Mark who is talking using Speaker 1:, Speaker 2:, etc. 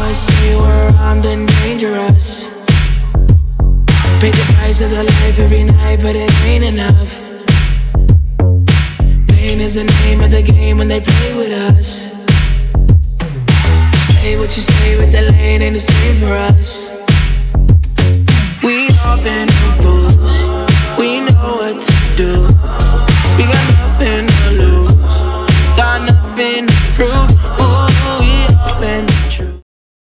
Speaker 1: say we're armed and dangerous. Pay the price of the life every night, but it ain't enough. Pain is the name of the game when they play with us. Say what you say with the lane ain't the same for us. We all been through, we know what to do. We got nothing